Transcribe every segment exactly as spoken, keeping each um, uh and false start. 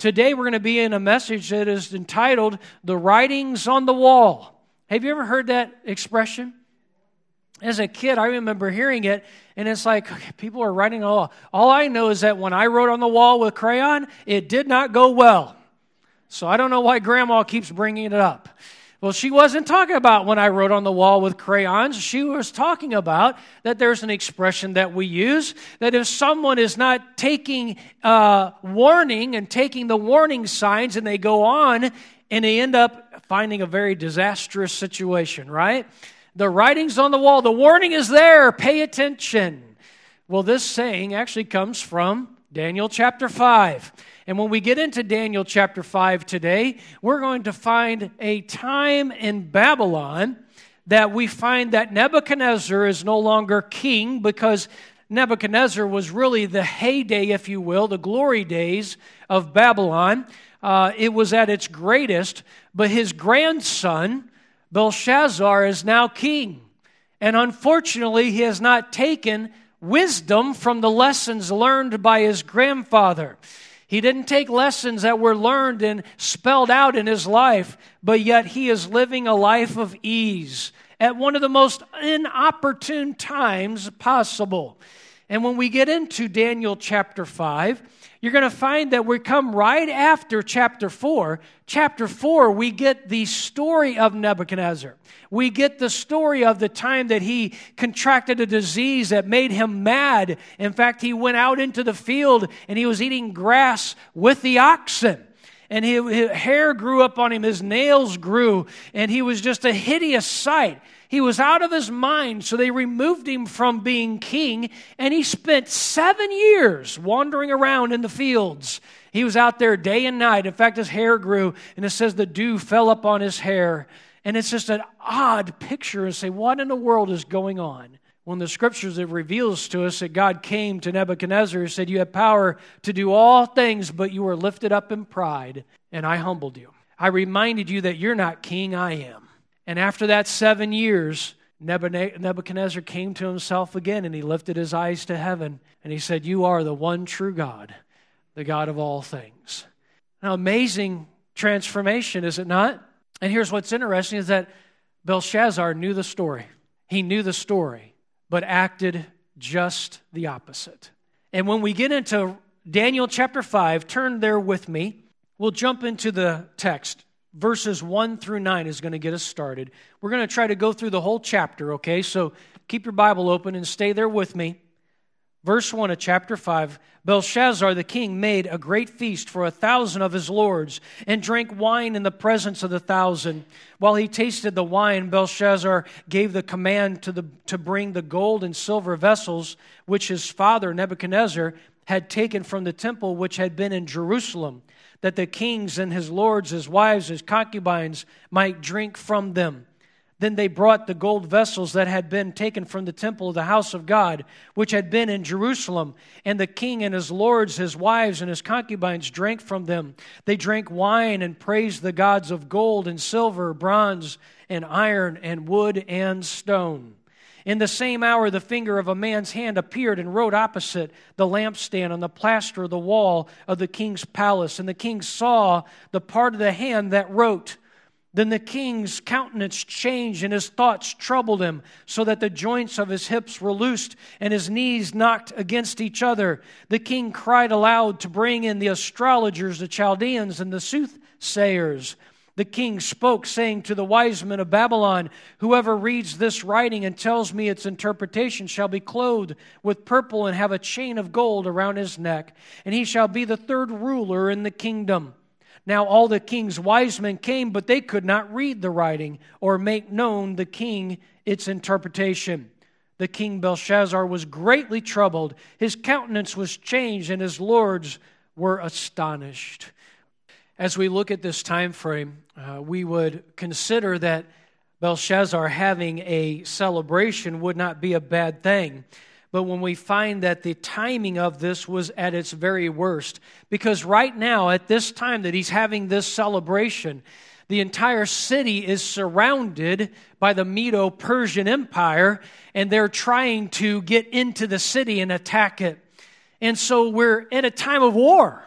today we're going to be in a message that is entitled, The Writings on the Wall. Have you ever heard that expression? As a kid, I remember hearing it, and it's like, okay, people are writing on the wall. All I know is that when I wrote on the wall with crayon, it did not go well. So I don't know why Grandma keeps bringing it up. Well, she wasn't talking about when I wrote on the wall with crayons. She was talking about that there's an expression that we use, that if someone is not taking uh, warning and taking the warning signs and they go on and they end up finding a very disastrous situation, right? The writing's on the wall. The warning is there. Pay attention. Well, this saying actually comes from Daniel chapter five. And when we get into Daniel chapter five today, we're going to find a time in Babylon that we find that Nebuchadnezzar is no longer king, because Nebuchadnezzar was really the heyday, if you will, the glory days of Babylon. Uh, it was at its greatest, but his grandson, Belshazzar, is now king. And unfortunately, he has not taken wisdom from the lessons learned by his grandfather. He didn't take lessons that were learned and spelled out in his life, but yet he is living a life of ease at one of the most inopportune times possible. And when we get into Daniel chapter five, you're going to find that we come right after chapter four. Chapter four, we get the story of Nebuchadnezzar. We get the story of the time that he contracted a disease that made him mad. In fact, he went out into the field and he was eating grass with the oxen. And his, his hair grew up on him, his nails grew, and he was just a hideous sight. He was out of his mind, so they removed him from being king, and he spent seven years wandering around in the fields. He was out there day and night. In fact, his hair grew, and it says the dew fell up on his hair. And it's just an odd picture, and say, what in the world is going on? When the scriptures, it reveals to us that God came to Nebuchadnezzar and said, you have power to do all things, but you were lifted up in pride, and I humbled you. I reminded you that you're not king, I am. And after that seven years, Nebuchadnezzar came to himself again, and he lifted his eyes to heaven, and he said, you are the one true God, the God of all things. Now, amazing transformation, is it not? And here's what's interesting is that Belshazzar knew the story. He knew the story, but acted just the opposite. And when we get into Daniel chapter five, turn there with me. We'll jump into the text. Verses one through nine is going to get us started. We're going to try to go through the whole chapter, okay? So keep your Bible open and stay there with me. Verse one of chapter five, Belshazzar the king made a great feast for a thousand of his lords and drank wine in the presence of the thousand. While he tasted the wine, Belshazzar gave the command to, the, to bring the gold and silver vessels which his father Nebuchadnezzar had taken from the temple which had been in Jerusalem, that the kings and his lords, his wives, his concubines might drink from them. Then they brought the gold vessels that had been taken from the temple of the house of God, which had been in Jerusalem, and the king and his lords, his wives, and his concubines drank from them. They drank wine and praised the gods of gold and silver, bronze and iron and wood and stone. In the same hour, the finger of a man's hand appeared and wrote opposite the lampstand on the plaster of the wall of the king's palace. And the king saw the part of the hand that wrote. Then the king's countenance changed and his thoughts troubled him, so that the joints of his hips were loosed and his knees knocked against each other. The king cried aloud to bring in the astrologers, the Chaldeans, and the soothsayers. The king spoke, saying to the wise men of Babylon, whoever reads this writing and tells me its interpretation shall be clothed with purple and have a chain of gold around his neck, and he shall be the third ruler in the kingdom. Now all the king's wise men came, but they could not read the writing or make known the king its interpretation. The king Belshazzar was greatly troubled. His countenance was changed, and his lords were astonished. As we look at this time frame, uh, we would consider that Belshazzar having a celebration would not be a bad thing. But when we find that the timing of this was at its very worst, because right now, at this time that he's having this celebration, the entire city is surrounded by the Medo-Persian Empire, and they're trying to get into the city and attack it. And so we're in a time of war.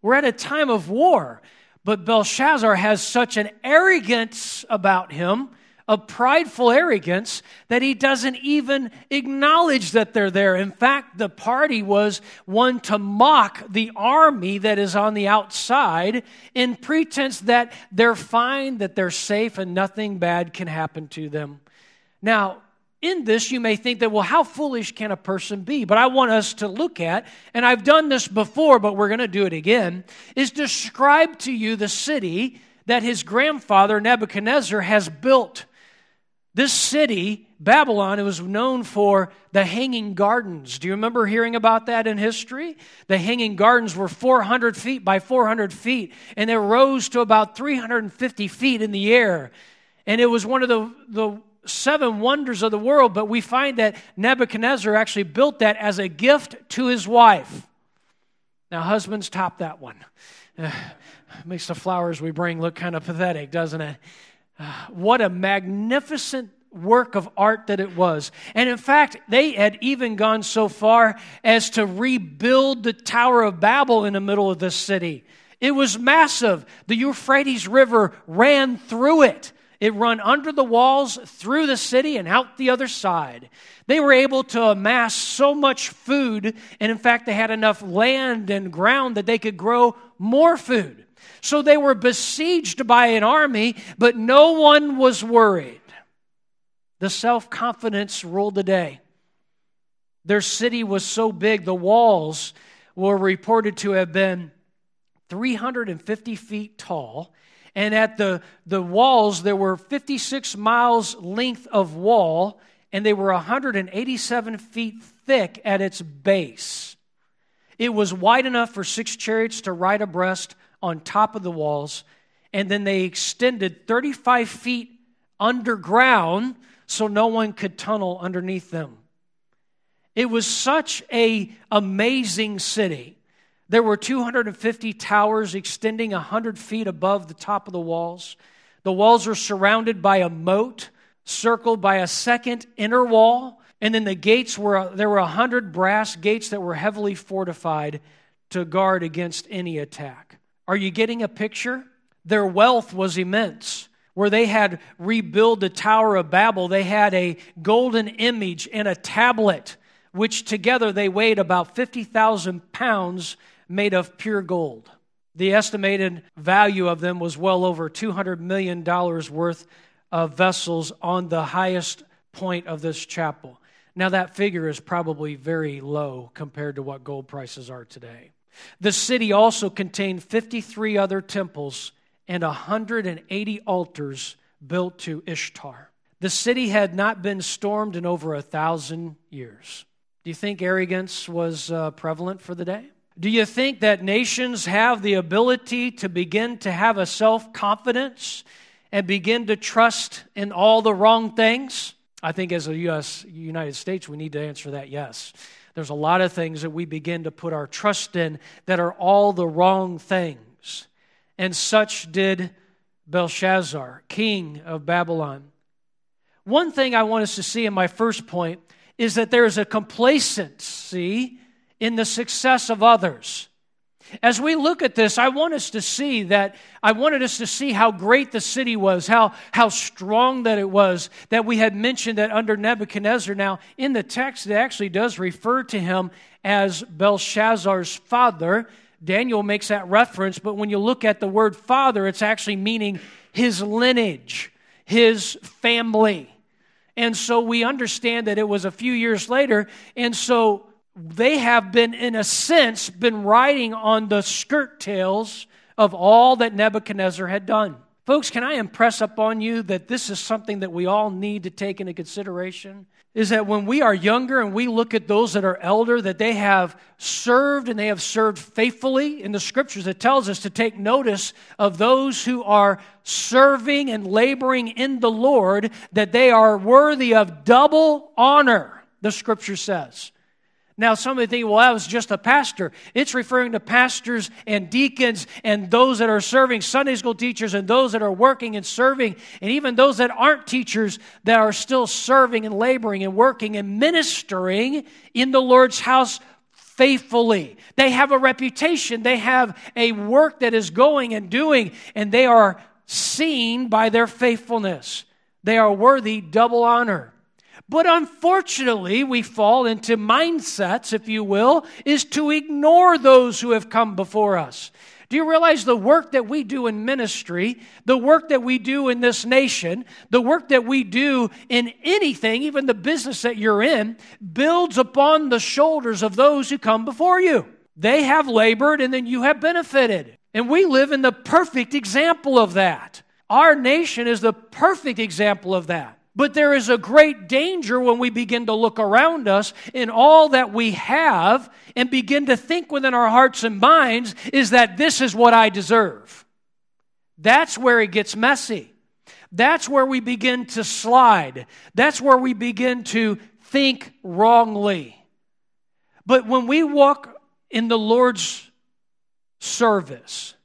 We're at a time of war. But Belshazzar has such an arrogance about him, a prideful arrogance, that he doesn't even acknowledge that they're there. In fact, the party was one to mock the army that is on the outside in pretense that they're fine, that they're safe, and nothing bad can happen to them. Now, in this, you may think that, well, how foolish can a person be? But I want us to look at, and I've done this before, but we're going to do it again, is describe to you the city that his grandfather, Nebuchadnezzar, has built. This city, Babylon, it was known for the Hanging Gardens. Do you remember hearing about that in history? The Hanging Gardens were four hundred feet by four hundred feet, and they rose to about three hundred fifty feet in the air. And it was one of the, the seven wonders of the world, but we find that Nebuchadnezzar actually built that as a gift to his wife. Now, husbands, top that one. Uh, makes the flowers we bring look kind of pathetic, doesn't it? Uh, what a magnificent work of art that it was. And in fact, they had even gone so far as to rebuild the Tower of Babel in the middle of this city. It was massive. The Euphrates River ran through it. It ran under the walls, through the city, and out the other side. They were able to amass so much food, and in fact, they had enough land and ground that they could grow more food. So they were besieged by an army, but no one was worried. The self-confidence ruled the day. Their city was so big, the walls were reported to have been three hundred fifty feet tall. And at the, the walls, there were fifty-six miles length of wall, and they were one hundred eighty-seven feet thick at its base. It was wide enough for six chariots to ride abreast on top of the walls, and then they extended thirty-five feet underground so no one could tunnel underneath them. It was such an amazing city. There were two hundred fifty towers extending one hundred feet above the top of the walls. The walls are surrounded by a moat, circled by a second inner wall, and then the gates were, there were one hundred brass gates that were heavily fortified to guard against any attack. Are you getting a picture? Their wealth was immense. Where they had rebuilt the Tower of Babel, they had a golden image and a tablet, which together they weighed about fifty thousand pounds, made of pure gold. The estimated value of them was well over two hundred million dollars worth of vessels on the highest point of this chapel. Now that figure is probably very low compared to what gold prices are today. The city also contained fifty-three other temples and one hundred eighty altars built to Ishtar. The city had not been stormed in over a thousand years. Do you think arrogance was uh, prevalent for the day? Do you think that nations have the ability to begin to have a self-confidence and begin to trust in all the wrong things? I think as a U S United States, we need to answer that yes. There's a lot of things that we begin to put our trust in that are all the wrong things. And such did Belshazzar, king of Babylon. One thing I want us to see in my first point is that there is a complacency in the success of others. As we look at this, I want us to see that, I wanted us to see how great the city was, how, how strong that it was, that we had mentioned that under Nebuchadnezzar. Now, in the text, it actually does refer to him as Belshazzar's father. Daniel makes that reference, but when you look at the word father, it's actually meaning his lineage, his family. And so we understand that it was a few years later, and so they have been, in a sense, been riding on the skirt tails of all that Nebuchadnezzar had done. Folks, can I impress upon you that this is something that we all need to take into consideration? Is that when we are younger and we look at those that are elder, that they have served and they have served faithfully. In the Scriptures, it tells us to take notice of those who are serving and laboring in the Lord, that they are worthy of double honor, the Scripture says. Now, somebody think, well, that was just a pastor. It's referring to pastors and deacons and those that are serving, Sunday school teachers and those that are working and serving, and even those that aren't teachers that are still serving and laboring and working and ministering in the Lord's house faithfully. They have a reputation. They have a work that is going and doing, and they are seen by their faithfulness. They are worthy double honor. But unfortunately, we fall into mindsets, if you will, is to ignore those who have come before us. Do you realize the work that we do in ministry, the work that we do in this nation, the work that we do in anything, even the business that you're in, builds upon the shoulders of those who come before you. They have labored and then you have benefited. And we live in the perfect example of that. Our nation is the perfect example of that. But there is a great danger when we begin to look around us in all that we have and begin to think within our hearts and minds is that this is what I deserve. That's where it gets messy. That's where we begin to slide. That's where we begin to think wrongly. But when we walk in the Lord's service,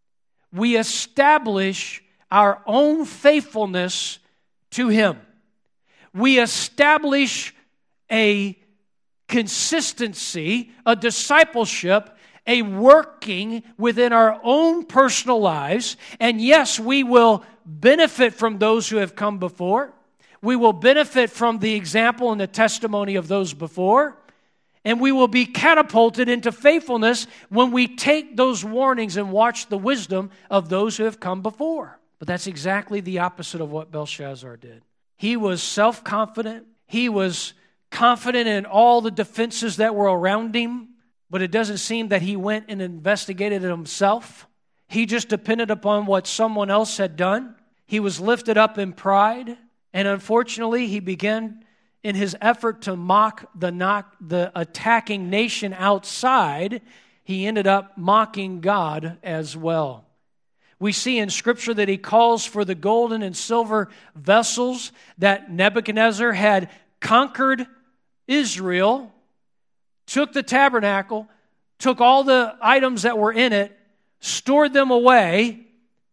we establish our own faithfulness to Him. We establish a consistency, a discipleship, a working within our own personal lives. And yes, we will benefit from those who have come before. We will benefit from the example and the testimony of those before. And we will be catapulted into faithfulness when we take those warnings and watch the wisdom of those who have come before. But that's exactly the opposite of what Belshazzar did. He was self-confident. He was confident in all the defenses that were around him. But it doesn't seem that he went and investigated it himself. He just depended upon what someone else had done. He was lifted up in pride. And unfortunately, he began in his effort to mock the, knock, the attacking nation outside. He ended up mocking God as well. We see in Scripture that he calls for the golden and silver vessels that Nebuchadnezzar had conquered Israel, took the tabernacle, took all the items that were in it, stored them away.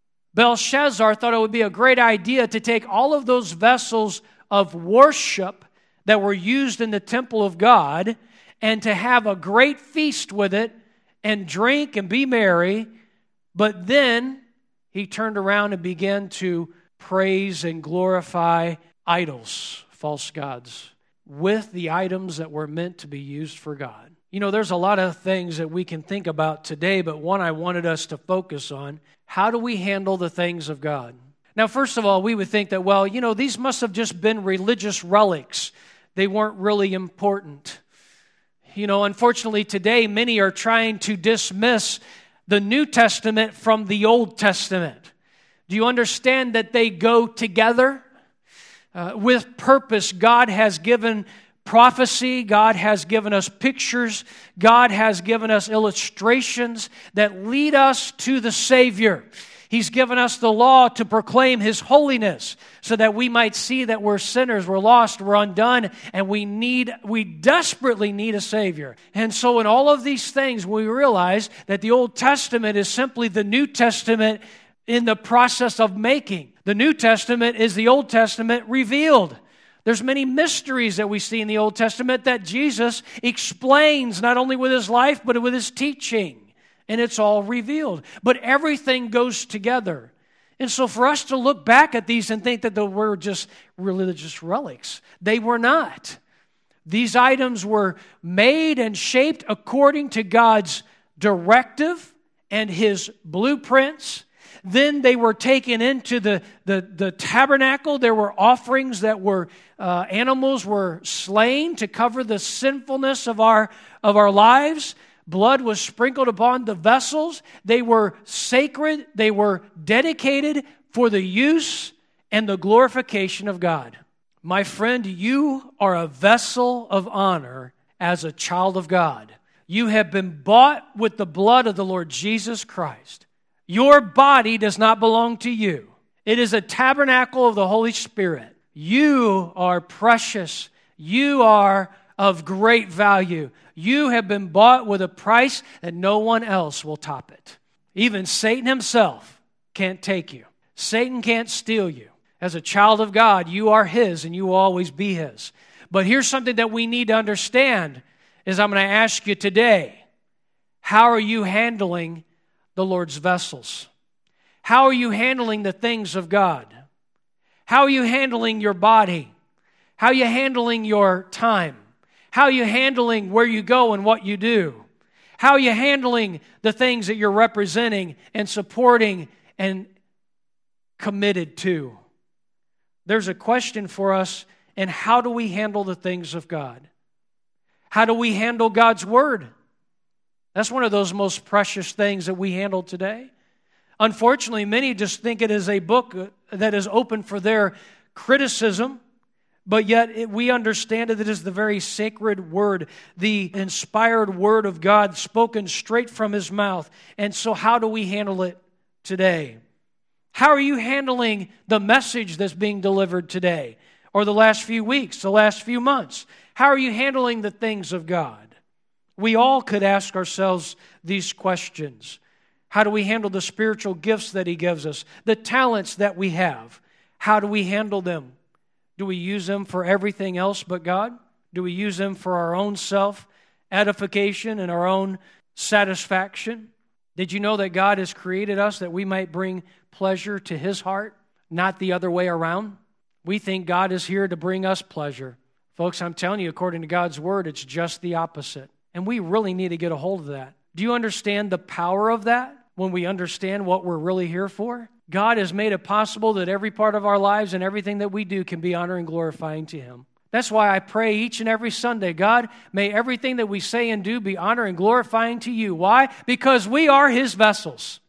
Belshazzar thought it would be a great idea to take all of those vessels of worship that were used in the temple of God and to have a great feast with it and drink and be merry. But then he turned around and began to praise and glorify idols, false gods, with the items that were meant to be used for God. You know, there's a lot of things that we can think about today, but one I wanted us to focus on. How do we handle the things of God? Now, first of all, we would think that, well, you know, these must have just been religious relics. They weren't really important. You know, unfortunately, today, many are trying to dismiss the New Testament from the Old Testament. Do you understand that they go together? Uh, with purpose, God has given prophecy. God has given us pictures. God has given us illustrations that lead us to the Savior. He's given us the law to proclaim His holiness so that we might see that we're sinners, we're lost, we're undone, and we need, we desperately need a Savior. And so in all of these things, we realize that the Old Testament is simply the New Testament in the process of making. The New Testament is the Old Testament revealed. There's many mysteries that we see in the Old Testament that Jesus explains not only with His life, but with His teaching. And it's all revealed. But everything goes together. And so for us to look back at these and think that they were just religious relics, they were not. These items were made and shaped according to God's directive and His blueprints. Then they were taken into the, the, the tabernacle. There were offerings that were, uh, animals were slain to cover the sinfulness of our, of our lives. Blood was sprinkled upon the vessels. They were sacred. They were dedicated for the use and the glorification of God. My friend, you are a vessel of honor as a child of God. You have been bought with the blood of the Lord Jesus Christ. Your body does not belong to you. It is a tabernacle of the Holy Spirit. You are precious. You are of great value. You have been bought with a price that no one else will top it. Even Satan himself can't take you. Satan can't steal you. As a child of God, you are His and you will always be His. But here's something that we need to understand. is I'm going to ask you today, how are you handling the Lord's vessels? How are you handling the things of God? How are you handling your body? How are you handling your time? How are you handling where you go and what you do? How are you handling the things that you're representing and supporting and committed to? There's a question for us, and how do we handle the things of God? How do we handle God's Word? That's one of those most precious things that we handle today. Unfortunately, many just think it is a book that is open for their criticism, but yet it, we understand that it is the very sacred Word, the inspired Word of God spoken straight from His mouth. And so how do we handle it today? How are you handling the message that's being delivered today, or the last few weeks, the last few months? How are you handling the things of God? We all could ask ourselves these questions. How do we handle the spiritual gifts that He gives us? The talents that we have. How do we handle them? Do we use them for everything else but God? Do we use them for our own self-edification and our own satisfaction? Did you know that God has created us that we might bring pleasure to His heart, not the other way around? We think God is here to bring us pleasure. Folks, I'm telling you, according to God's Word, it's just the opposite. And we really need to get a hold of that. Do you understand the power of that when we understand what we're really here for? God has made it possible that every part of our lives and everything that we do can be honor and glorifying to Him. That's why I pray each and every Sunday, God, may everything that we say and do be honor and glorifying to You. Why? Because we are His vessels.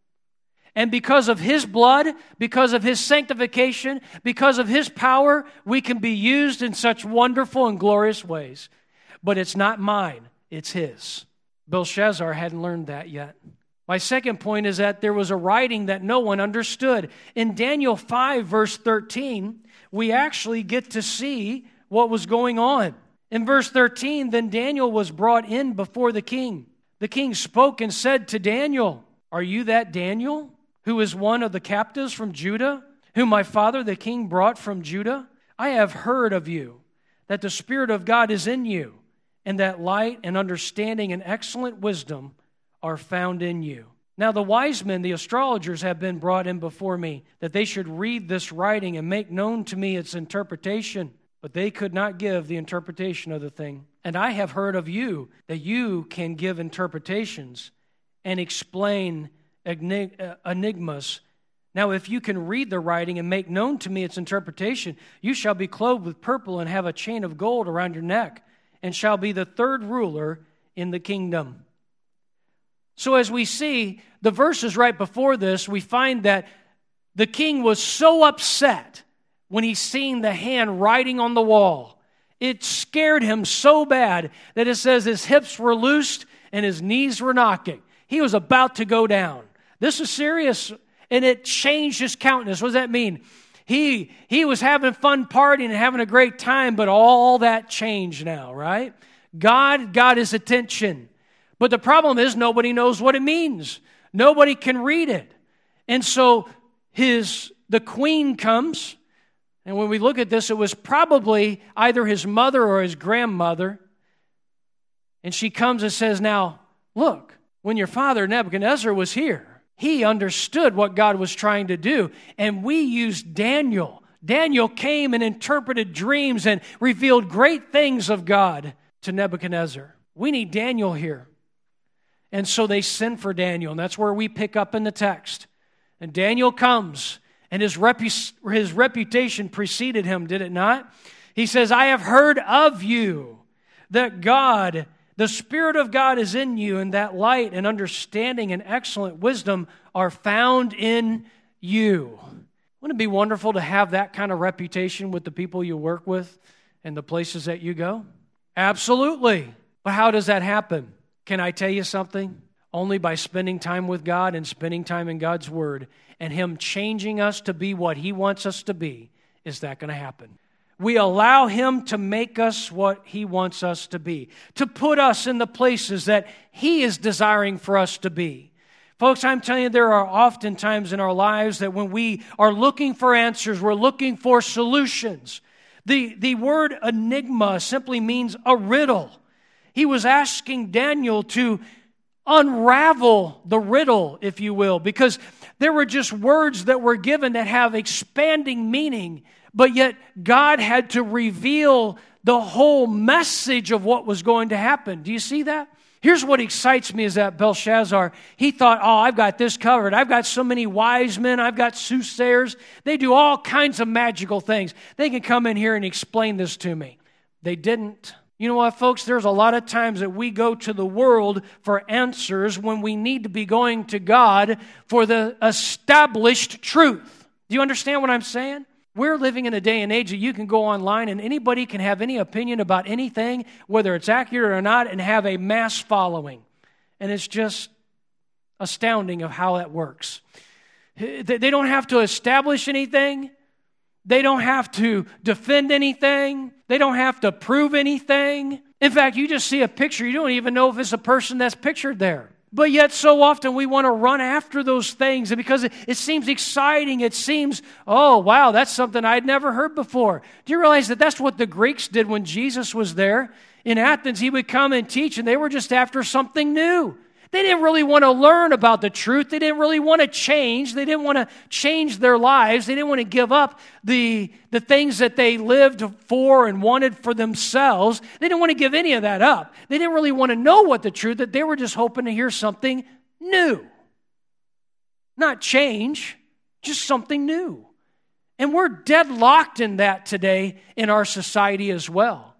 And because of His blood, because of His sanctification, because of His power, we can be used in such wonderful and glorious ways. But it's not mine, it's His. Belshazzar hadn't learned that yet. My second point is that there was a writing that no one understood. In Daniel five, verse thirteen, we actually get to see what was going on. In verse thirteen, then Daniel was brought in before the king. The king spoke and said to Daniel, "Are you that Daniel, who is one of the captives from Judah, whom my father the king brought from Judah? I have heard of you, that the Spirit of God is in you, and that light and understanding and excellent wisdom are found in you. Now the wise men, the astrologers, have been brought in before me, that they should read this writing and make known to me its interpretation. But they could not give the interpretation of the thing. And I have heard of you, that you can give interpretations and explain enigmas. Now if you can read the writing and make known to me its interpretation, you shall be clothed with purple and have a chain of gold around your neck, and shall be the third ruler in the kingdom." So as we see, the verses right before this, we find that the king was so upset when he seen the hand writing on the wall. It scared him so bad that it says his hips were loosed and his knees were knocking. He was about to go down. This is serious, and it changed his countenance. What does that mean? He, he was having fun partying and having a great time, but all that changed now, right? God got his attention. But the problem is nobody knows what it means. Nobody can read it. And so his the queen comes, and when we look at this, it was probably either his mother or his grandmother. And she comes and says, "Now, look, when your father Nebuchadnezzar was here, he understood what God was trying to do. And we used Daniel. Daniel came and interpreted dreams and revealed great things of God to Nebuchadnezzar. We need Daniel here." And so they send for Daniel, and that's where we pick up in the text. And Daniel comes, and his, repu- his reputation preceded him, did it not? He says, "I have heard of you, that God, the Spirit of God is in you, and that light and understanding and excellent wisdom are found in you." Wouldn't it be wonderful to have that kind of reputation with the people you work with and the places that you go? Absolutely. But how does that happen? Can I tell you something? Only by spending time with God and spending time in God's Word and Him changing us to be what He wants us to be is that going to happen. We allow Him to make us what He wants us to be, to put us in the places that He is desiring for us to be. Folks, I'm telling you, there are often times in our lives that when we are looking for answers, we're looking for solutions. The, the word enigma simply means a riddle. He was asking Daniel to unravel the riddle, if you will, because there were just words that were given that have expanding meaning, but yet God had to reveal the whole message of what was going to happen. Do you see that? Here's what excites me is that Belshazzar, he thought, oh, I've got this covered. I've got so many wise men. I've got soothsayers. They do all kinds of magical things. They can come in here and explain this to me. They didn't. You know what, folks? There's a lot of times that we go to the world for answers when we need to be going to God for the established truth. Do you understand what I'm saying? We're living in a day and age that you can go online and anybody can have any opinion about anything, whether it's accurate or not, and have a mass following. And it's just astounding of how that works. They don't have to establish anything. They don't have to defend anything. They don't have to prove anything. In fact, you just see a picture. You don't even know if it's a person that's pictured there. But yet so often we want to run after those things and because it, it seems exciting. It seems, oh, wow, that's something I'd never heard before. Do you realize that that's what the Greeks did when Jesus was there? In Athens, he would come and teach, and they were just after something new. They didn't really want to learn about the truth. They didn't really want to change. They didn't want to change their lives. They didn't want to give up the, the things that they lived for and wanted for themselves. They didn't want to give any of that up. They didn't really want to know what the truth, that they were just hoping to hear something new. Not change, just something new. And we're deadlocked in that today in our society as well.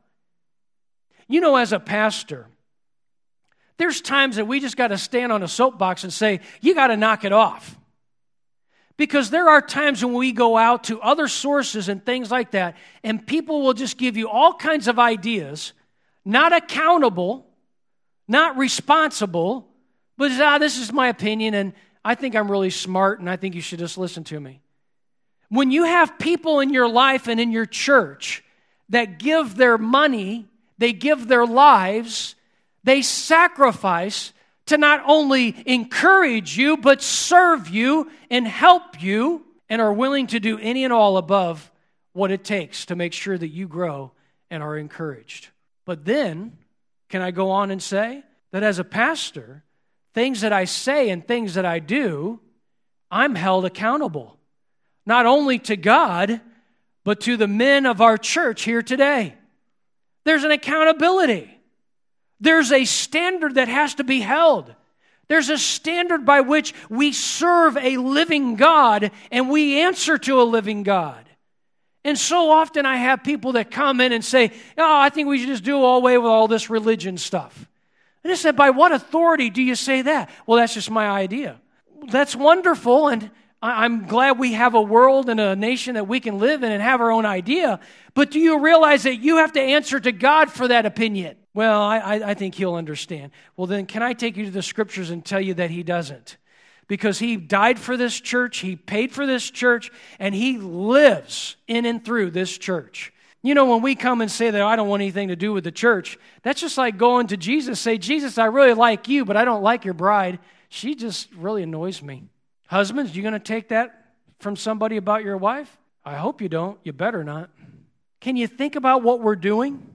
You know, as a pastor, there's times that we just got to stand on a soapbox and say, you got to knock it off. Because there are times when we go out to other sources and things like that, and people will just give you all kinds of ideas, not accountable, not responsible, but ah, this is my opinion, and I think I'm really smart, and I think you should just listen to me. When you have people in your life and in your church that give their money, they give their lives, they sacrifice to not only encourage you, but serve you and help you, and are willing to do any and all above what it takes to make sure that you grow and are encouraged. But then, can I go on and say that as a pastor, things that I say and things that I do, I'm held accountable. Not only to God, but to the men of our church here today. There's an accountability. There's a standard that has to be held. There's a standard by which we serve a living God and we answer to a living God. And so often I have people that come in and say, oh, I think we should just do away with all this religion stuff. And I said, by what authority do you say that? Well, that's just my idea. That's wonderful, and I'm glad we have a world and a nation that we can live in and have our own idea. But do you realize that you have to answer to God for that opinion? Well, I, I think He'll understand. Well, then can I take you to the Scriptures and tell you that He doesn't? Because He died for this church, He paid for this church, and He lives in and through this church. You know, when we come and say that I don't want anything to do with the church, that's just like going to Jesus, say, Jesus, I really like you, but I don't like your bride. She just really annoys me. Husbands, you going to take that from somebody about your wife? I hope you don't. You better not. Can you think about what we're doing?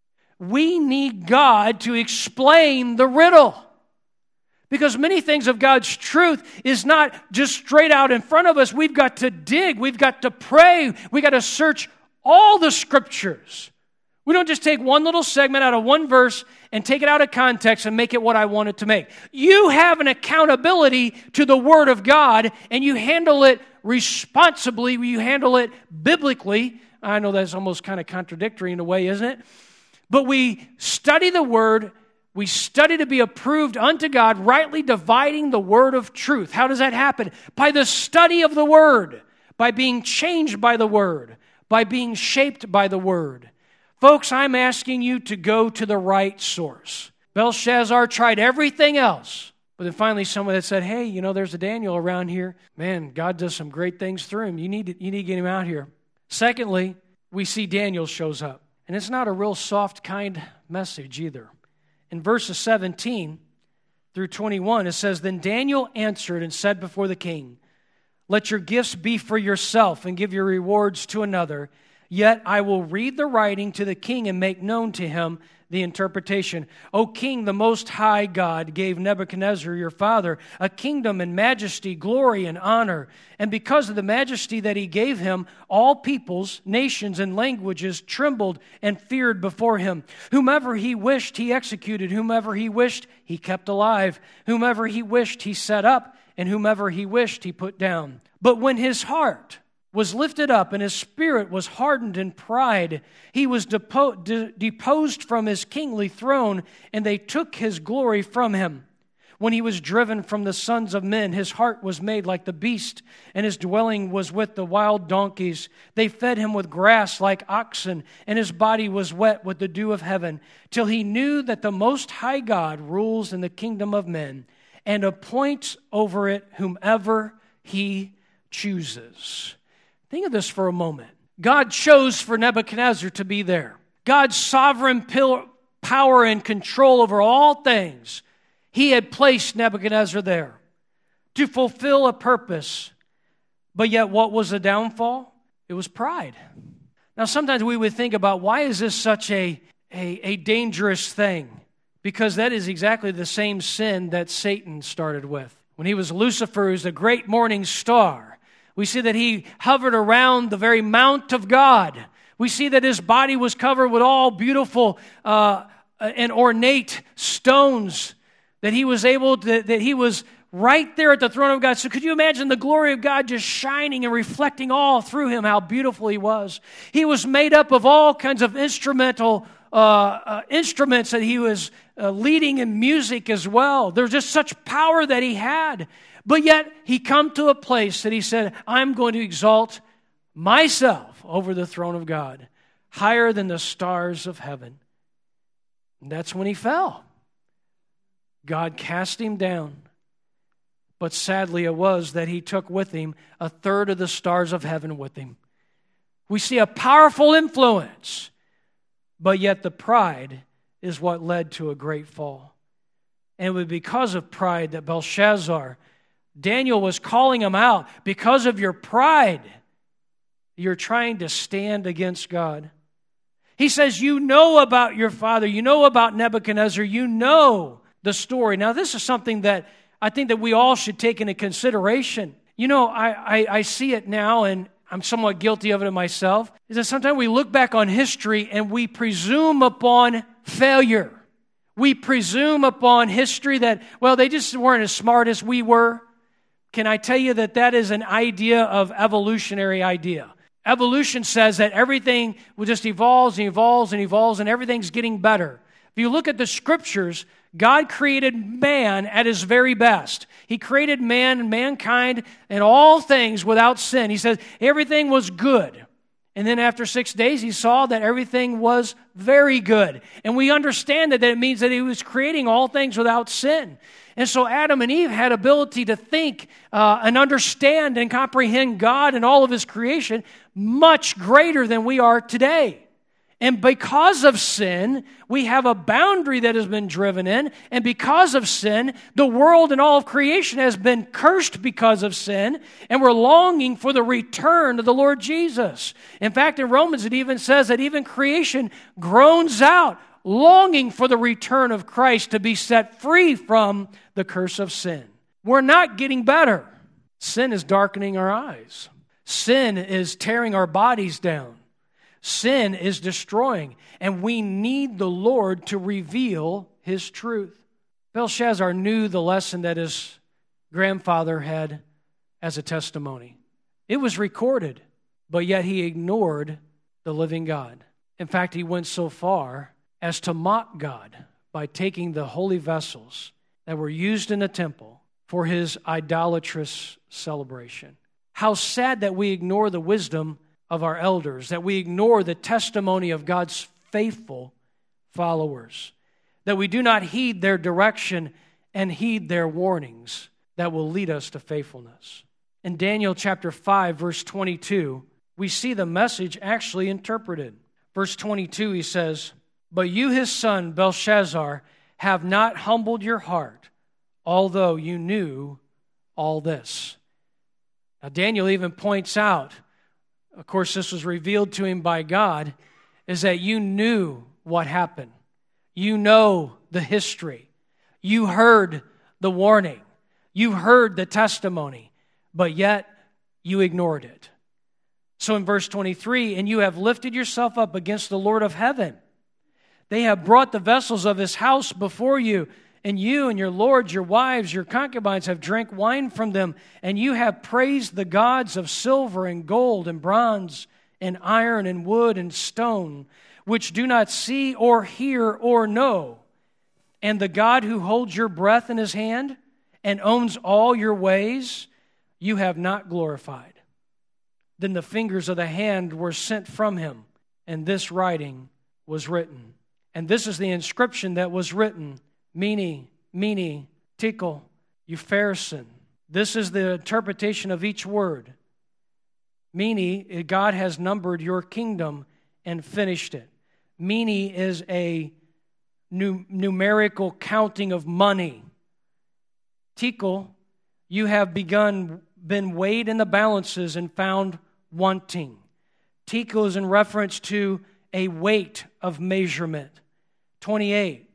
We need God to explain the riddle. Because many things of God's truth is not just straight out in front of us. We've got to dig. We've got to pray. We've got to search all the Scriptures. We don't just take one little segment out of one verse and take it out of context and make it what I want it to make. You have an accountability to the Word of God, and you handle it responsibly. You handle it biblically. I know that's almost kind of contradictory in a way, isn't it? But we study the Word. We study to be approved unto God, rightly dividing the word of truth. How does that happen? By the study of the Word, by being changed by the Word, by being shaped by the Word. Folks, I'm asking you to go to the right source. Belshazzar tried everything else, but then finally someone that said, hey, you know, there's a Daniel around here. Man, God does some great things through him. You need to, you need to get him out here. Secondly, we see Daniel shows up. And it's not a real soft, kind message either. In verses seventeen through twenty-one, it says, Then Daniel answered and said before the king, Let your gifts be for yourself and give your rewards to another. Yet I will read the writing to the king and make known to him the interpretation. O king, the most high God gave Nebuchadnezzar, your father, a kingdom and majesty, glory and honor. And because of the majesty that he gave him, all peoples, nations, and languages trembled and feared before him. Whomever he wished, he executed. Whomever he wished, he kept alive. Whomever he wished, he set up. And whomever he wished, he put down. But when his heart was lifted up and his spirit was hardened in pride, he was depo- de- deposed from his kingly throne, and they took his glory from him. When he was driven from the sons of men, his heart was made like the beast, and his dwelling was with the wild donkeys. They fed him with grass like oxen, and his body was wet with the dew of heaven, till he knew that the Most High God rules in the kingdom of men, and appoints over it whomever he chooses. Think of this for a moment. God chose for Nebuchadnezzar to be there. God's sovereign power and control over all things. He had placed Nebuchadnezzar there to fulfill a purpose. But yet, what was the downfall? It was pride. Now, sometimes we would think about, why is this such a, a, a dangerous thing? Because that is exactly the same sin that Satan started with. When he was Lucifer, who's the great morning star, we see that he hovered around the very mount of God. We see that his body was covered with all beautiful uh, and ornate stones, that he was able to, that he was right there at the throne of God. So could you imagine the glory of God just shining and reflecting all through him, how beautiful he was? He was made up of all kinds of instrumental uh, uh, instruments that he was uh, leading in music as well. There's just such power that he had. But yet, he come to a place that he said, I'm going to exalt myself over the throne of God, higher than the stars of heaven. And that's when he fell. God cast him down. But sadly it was that he took with him a third of the stars of heaven with him. We see a powerful influence, but yet the pride is what led to a great fall. And it was because of pride that Belshazzar, Daniel was calling him out. Because of your pride, you're trying to stand against God. He says, you know about your father. You know about Nebuchadnezzar. You know the story. Now, this is something that I think that we all should take into consideration. You know, I, I, I see it now, and I'm somewhat guilty of it myself, is that sometimes we look back on history and we presume upon failure. We presume upon history that, well, they just weren't as smart as we were. Can I tell you that that is an idea of evolutionary idea? Evolution says that everything will just evolves and evolves and evolves and everything's getting better. If you look at the scriptures, God created man at his very best. He created man and mankind and all things without sin. He says everything was good. And then after six days, he saw that everything was very good. And we understand that, that it means that he was creating all things without sin. And so Adam and Eve had ability to think uh, and understand and comprehend God and all of his creation much greater than we are today. And because of sin, we have a boundary that has been driven in. And because of sin, the world and all of creation has been cursed because of sin. And we're longing for the return of the Lord Jesus. In fact, in Romans, it even says that even creation groans out, longing for the return of Christ to be set free from the curse of sin. We're not getting better. Sin is darkening our eyes. Sin is tearing our bodies down. Sin is destroying, and we need the Lord to reveal his truth. Belshazzar knew the lesson that his grandfather had as a testimony. It was recorded, but yet he ignored the living God. In fact, he went so far as to mock God by taking the holy vessels that were used in the temple for his idolatrous celebration. How sad that we ignore the wisdom of our elders, that we ignore the testimony of God's faithful followers, that we do not heed their direction and heed their warnings that will lead us to faithfulness. In Daniel chapter five, verse twenty-two, we see the message actually interpreted. Verse twenty-two, he says, "But you, his son, Belshazzar, have not humbled your heart, although you knew all this." Now, Daniel even points out, of course, this was revealed to him by God, is that you knew what happened. You know the history. You heard the warning. You heard the testimony, but yet you ignored it. So in verse twenty-three, and you have lifted yourself up against the Lord of heaven. They have brought the vessels of his house before you, and you and your lords, your wives, your concubines have drank wine from them, and you have praised the gods of silver and gold and bronze and iron and wood and stone, which do not see or hear or know. And the God who holds your breath in his hand and owns all your ways, you have not glorified. Then the fingers of the hand were sent from him, and this writing was written. And this is the inscription that was written, Mene, Mene, Tekel, Upharsin. This is the interpretation of each word. Mene, God has numbered your kingdom and finished it. Mene is a nu- numerical counting of money. Tekel, you have begun, been weighed in the balances and found wanting. Tekel is in reference to a weight of measurement. twenty-eight,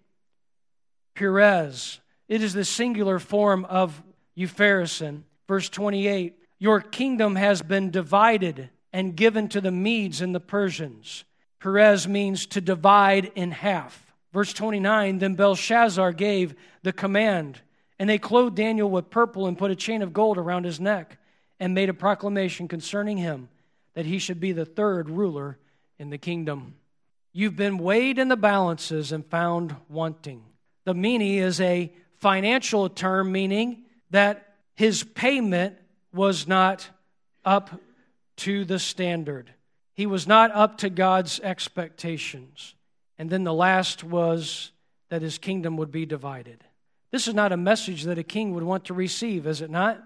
Perez. It is the singular form of Upharsin. Verse twenty-eight, your kingdom has been divided and given to the Medes and the Persians. Perez means to divide in half. Verse twenty-nine, then Belshazzar gave the command, and they clothed Daniel with purple and put a chain of gold around his neck and made a proclamation concerning him that he should be the third ruler in the kingdom. You've been weighed in the balances and found wanting. The mene is a financial term, meaning that his payment was not up to the standard. He was not up to God's expectations. And then the last was that his kingdom would be divided. This is not a message that a king would want to receive, is it not?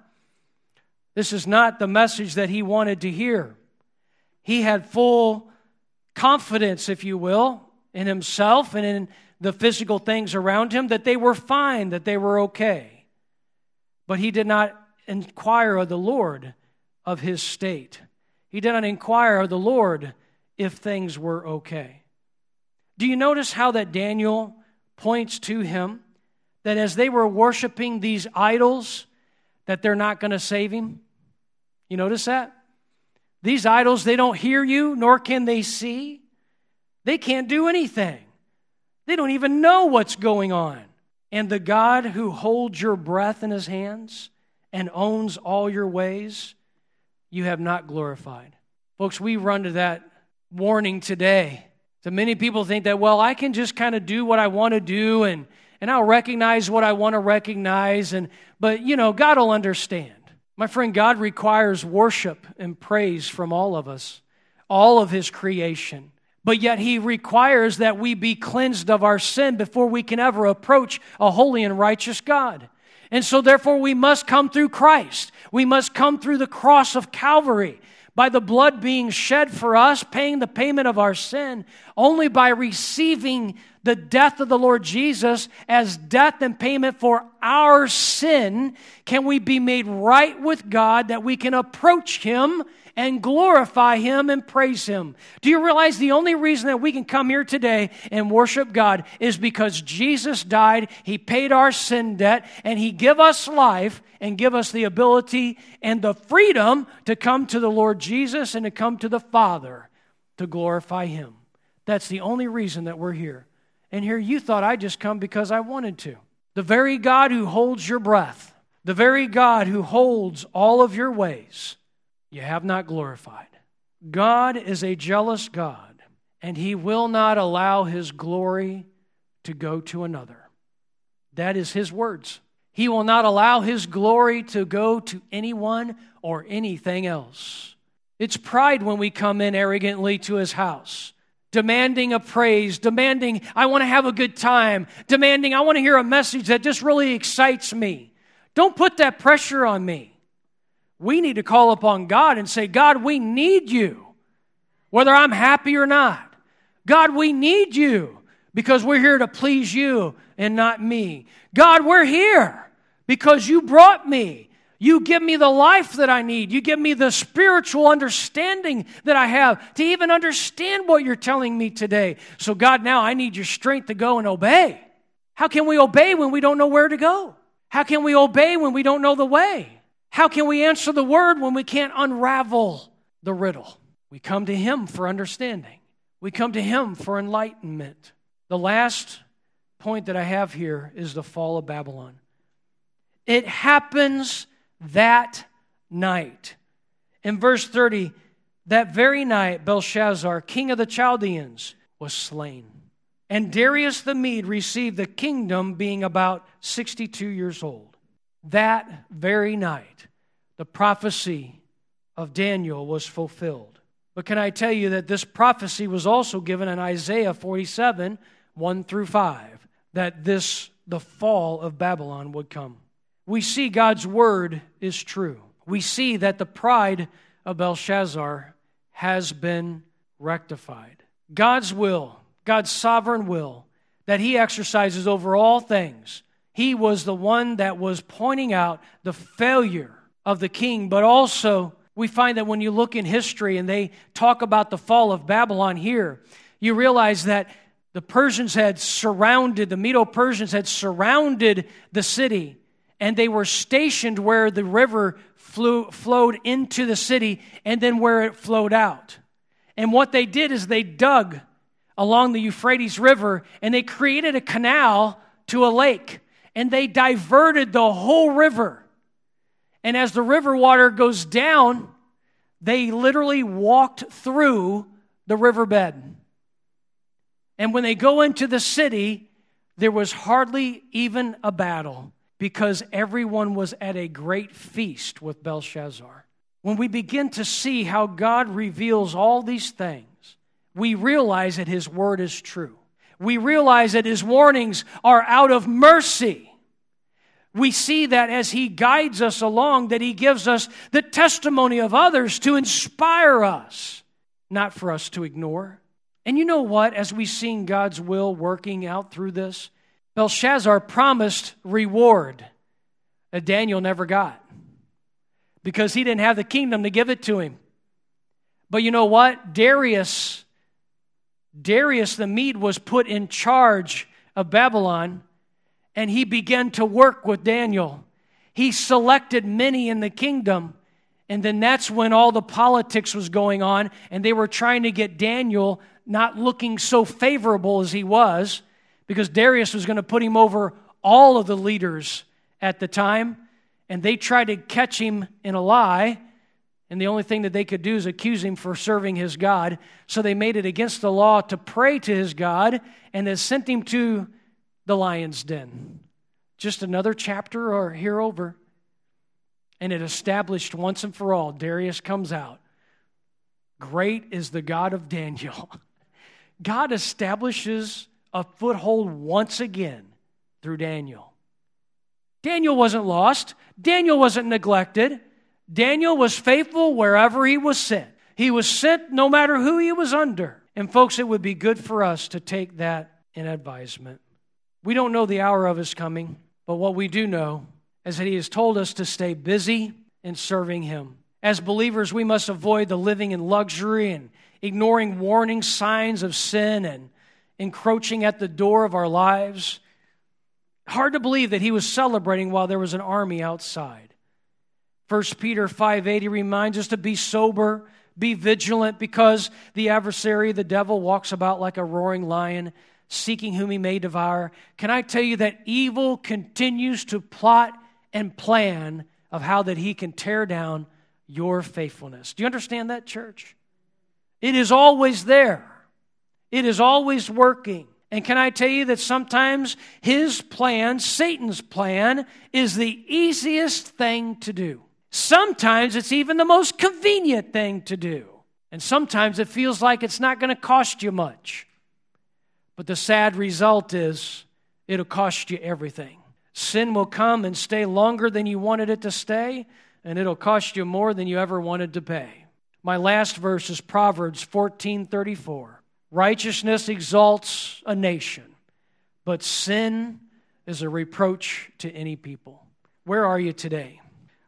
This is not the message that he wanted to hear. He had full confidence, if you will, in himself and in the physical things around him, that they were fine, that they were okay. But he did not inquire of the Lord of his state. He did not inquire of the Lord if things were okay. Do you notice how that Daniel points to him, that as they were worshiping these idols, that they're not going to save him? You notice that? These idols, they don't hear you, nor can they see. They can't do anything. They don't even know what's going on. And the God who holds your breath in his hands and owns all your ways, you have not glorified. Folks, we run to that warning today. So many people think that, well, I can just kind of do what I want to do, and, and I'll recognize what I want to recognize, and but, you know, God will understand. My friend, God requires worship and praise from all of us, all of his creation. But yet he requires that we be cleansed of our sin before we can ever approach a holy and righteous God. And so therefore we must come through Christ. We must come through the cross of Calvary, by the blood being shed for us, paying the payment of our sin. Only by receiving the death of the Lord Jesus as death and payment for our sin can we be made right with God, that we can approach him and glorify him and praise him. Do you realize the only reason that we can come here today and worship God is because Jesus died, he paid our sin debt, and he gave us life and give us the ability and the freedom to come to the Lord Jesus and to come to the Father to glorify him. That's the only reason that we're here. And here you thought I just come because I wanted to. The very God who holds your breath, the very God who holds all of your ways, you have not glorified. God is a jealous God, and he will not allow his glory to go to another. That is his words. He will not allow his glory to go to anyone or anything else. It's pride when we come in arrogantly to his house, demanding a praise, demanding, I want to have a good time, demanding, I want to hear a message that just really excites me. Don't put that pressure on me. We need to call upon God and say, God, we need you, whether I'm happy or not. God, we need you because we're here to please you and not me. God, we're here because you brought me. You give me the life that I need. You give me the spiritual understanding that I have to even understand what you're telling me today. So God, now I need your strength to go and obey. How can we obey when we don't know where to go? How can we obey when we don't know the way? How can we answer the word when we can't unravel the riddle? We come to Him for understanding. We come to Him for enlightenment. The last point that I have here is the fall of Babylon. It happens that night. In verse thirty, that very night Belshazzar, king of the Chaldeans, was slain. And Darius the Mede received the kingdom being about sixty-two years old. That very night, the prophecy of Daniel was fulfilled. But can I tell you that this prophecy was also given in Isaiah forty-seven, one through five, that this, the fall of Babylon would come. We see God's word is true. We see that the pride of Belshazzar has been rectified. God's will, God's sovereign will, that He exercises over all things. He was the one that was pointing out the failure of the king, but also we find that when you look in history and they talk about the fall of Babylon here, you realize that the Persians had surrounded, the Medo-Persians had surrounded the city, and they were stationed where the river flew, flowed into the city and then where it flowed out. And what they did is they dug along the Euphrates River and they created a canal to a lake. And they diverted the whole river. And as the river water goes down, they literally walked through the riverbed. And when they go into the city, there was hardly even a battle, because everyone was at a great feast with Belshazzar. When we begin to see how God reveals all these things, we realize that His word is true. We realize that His warnings are out of mercy. We see that as He guides us along, that He gives us the testimony of others to inspire us, not for us to ignore. And you know what? As we seen God's will working out through this, Belshazzar promised reward that Daniel never got, because he didn't have the kingdom to give it to him. But you know what? Darius, Darius the Mede was put in charge of Babylon, and he began to work with Daniel. He selected many in the kingdom, and then that's when all the politics was going on, and they were trying to get Daniel not looking so favorable as he was, because Darius was going to put him over all of the leaders at the time, and they tried to catch him in a lie, and the only thing that they could do is accuse him for serving his God. So they made it against the law to pray to his God, and they sent him to the lion's den. Just another chapter or here over. And it established once and for all, Darius comes out. Great is the God of Daniel. God establishes a foothold once again through Daniel. Daniel wasn't lost. Daniel wasn't neglected. Daniel was faithful wherever he was sent. He was sent no matter who he was under. And folks, it would be good for us to take that in advisement. We don't know the hour of His coming, but what we do know is that He has told us to stay busy in serving Him. As believers, we must avoid the living in luxury and ignoring warning signs of sin and encroaching at the door of our lives. Hard to believe that he was celebrating while there was an army outside. First Peter five eighty reminds us to be sober, be vigilant, because the adversary, the devil, walks about like a roaring lion, seeking whom he may devour. Can I tell you that evil continues to plot and plan of how that he can tear down your faithfulness? Do you understand that, church? It is always there. It is always working. And can I tell you that sometimes his plan, Satan's plan, is the easiest thing to do. Sometimes it's even the most convenient thing to do. And sometimes it feels like it's not going to cost you much. But the sad result is it'll cost you everything. Sin will come and stay longer than you wanted it to stay, and it'll cost you more than you ever wanted to pay. My last verse is Proverbs fourteen thirty-four. Righteousness exalts a nation, but sin is a reproach to any people. Where are you today?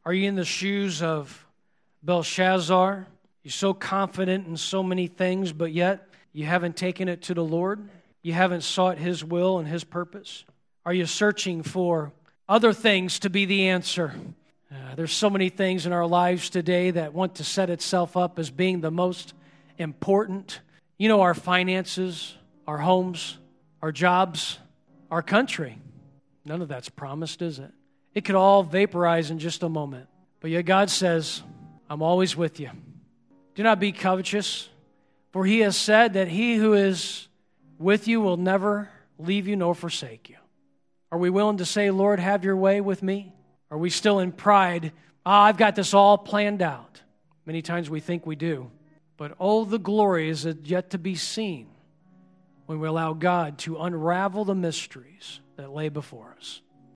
Are you in the shoes of Belshazzar? You're so confident in so many things, but yet you haven't taken it to the Lord? You haven't sought His will and His purpose? Are you searching for other things to be the answer? Uh, there's so many things in our lives today that want to set itself up as being the most important. You know, our finances, our homes, our jobs, our country. None of that's promised, is it? It could all vaporize in just a moment. But yet God says, I'm always with you. Do not be covetous, for He has said that He who is with you will never leave you nor forsake you. Are we willing to say, Lord, have your way with me? Are we still in pride? Ah, I've got this all planned out. Many times we think we do. But oh, the glory is yet to be seen when we allow God to unravel the mysteries that lay before us.